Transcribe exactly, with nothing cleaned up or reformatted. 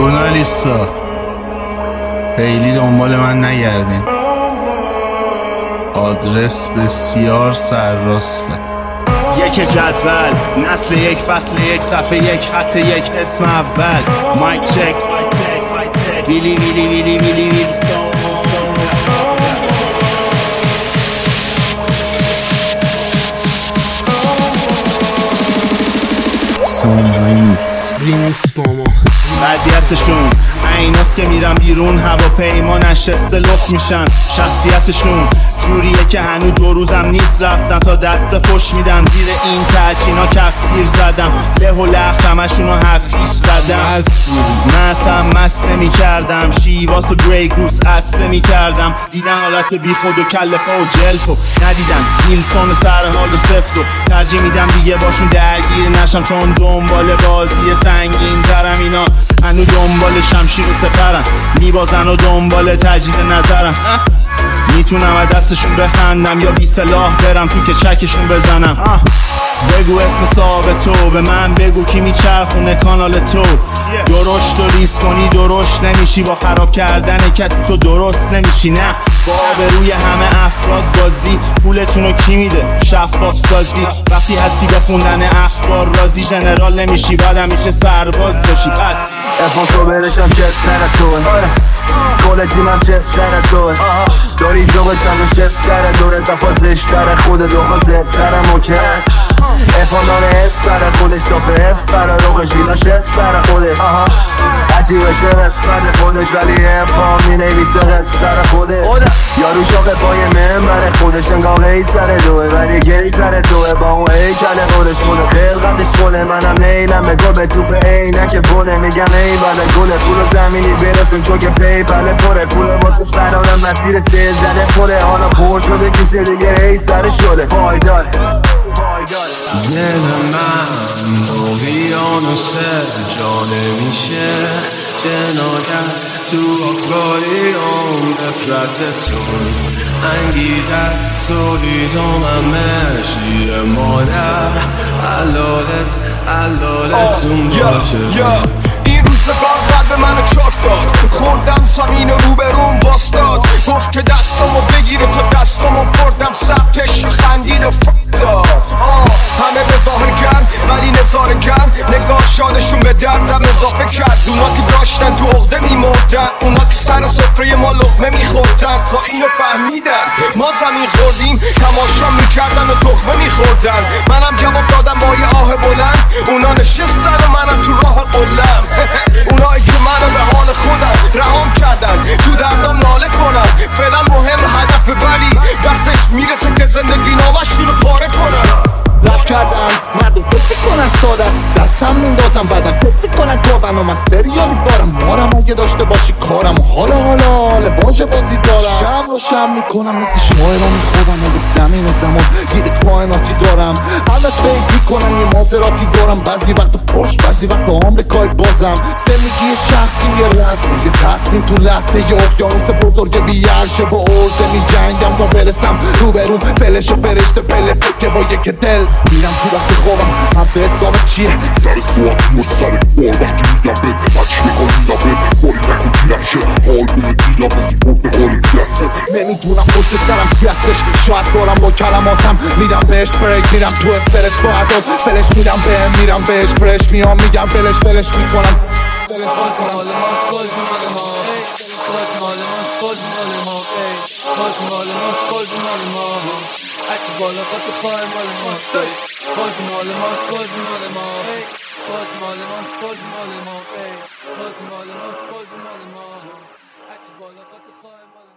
ژورنالیستا خیلی دنبال من نگردین، آدرس بسیار سرراسته. یک جدول، نسل یک، فصل یک، صفحه یک، خط یک، اسم اول. مایک چک، ویلی ویلی ویلی ویلی ویلی ریمیکس فاما وضعیتشون ایناست که میرن بیرون، هواپیما نشسته لخ میشن. شخصیتشون جوریه که هنو دو روزم نیست رفتن تا دست فش میدن. زیر این تچینا کفگیر زدم، له و لخ همشونو هفیش زدم. من اصلا مست نمی کردم، شیواس و گری گوس عطس نمی کردم. دیدن حالت بی خود و کلفه و جلفو، ندیدن نیلسون و سر حال و سفت. و ترجیح میدم دیگه باشون درگیر نشم، چون دنبال بازی سنگین ترم. اینا هنو دنبال شمشیر و سپرن، میبازن و دنبال تجدید نظرم. میتونم از دستشون بخندم یا بی سلاح برم تو که چکشون بزنم. بگو اسم صاحب تو، به من بگو کی میچرخونه کانال تو. درشت و ریس کنی درشت نمیشی، با خراب کردن کسی تو درست نمیشی. نه با آبروی همه افراد بازی، پولتونو کی میده شفاف سازی. وقتی هستی به خوندن اخبار راضی، ژنرال نمیشی بعد همیشه سرباز باشی. پس افان تو برشم چه تره توه، کل تیمم چه تره توه. داری زوغ چند و شف تره دوره دفا زشتره، خود دوخا زبتره مکر. افان داره اسفره خودش دافه افره، روغش ویلا شفره خوده. عجیبشه قسمت خودش ولی افان می نویسته قصر خوده. یارو شاقه پای منبره خودش انگاه قیصر دوه، ولی گیتره دوه با اون هیکل خودش خوده. خلقتش فله منم میلم به گل به توپ عینک بونه. میگم ای بله گله پول زمینی برسون چون که پی پله پره. پول واسه فرارم مسیر سیل زده پره، حالا پر شده کسی دیگه ای سر شده. پایدار دل من اقیانوسه جانه میشه جنایت تو آقایی اون نفرتتون. انگیدت سولیدم همه شیر مادر، علالت علالتون باشه. این روزگار قلب منو چاک داد، خوردم زمین و روبروم باستاد. گفت که دستامو بگیره تا دستامو بردم سبتش خندید و فداد. همه به ظاهر کرد ولی نظاره کرد، نگاه شادشون به دردم اضافه کرد. اونا که داشتن تو عقده میمردن، اونا که سر سفره ما لقمه میخوردن. تا اینو فهمیدن ما زمین خوردیم، تماشا میکردن و تخمه میخوردن. منم جواب دادم با یه آه بلند، اونا نشستن و منم تو راه قلم. اونایی که منو به حال خودم رهام کردن، تو دردم ناله کنن. فعلا مهم هدف، ولی وقتش میرسه که زندگی نامشون رو پاره کنن. رپ کردن مردم فکر کنن ساده است، دستم میندازم بعدم فکر کنن گاون و من سریا میبارم. مارم اگه داشته باشی کارم و حالا حالا حال واژه بازی دارم. شم رو شم میکنم مثل شاعران میخوابم و به زمین زمان دید کائناتی دارم. حالت فکر میکنم یه مازراتی دارم، بعضی وقت پشت بعضی وقت آمریکای بازم. زندگی شخصی یه رسم یه تصمیم تو لحظه یه اقیانوس بزرگ بیارشه. با عرضه میجنگم تا برسم روبروم، فلش و فرشته پلسه که با یک دل میرم تو وقت خوابم. حرف حساب چیه؟ سر سوال و سر بار وقتی میگم بد بچه بگاه میگم بد باری نکن دیرم شه حال بهت میگم مثل برد حال پیسته. نمیدونم پشت سرم کی هستش، شاید دارم با کلماتم میدم بهش بریک. میرم تو استرس با عداد فلش میدم بهم، میرم بهش فرش میام میگم فلش فلش میکنم. هرچی بالا خود خواهر مال ماست، بازی مال ماست، بازی مال ماست، بازی مال ماست، بازی مال ماست، بازی مال ماست، بازی مال ماست، هرچی بالا خود خواهر مال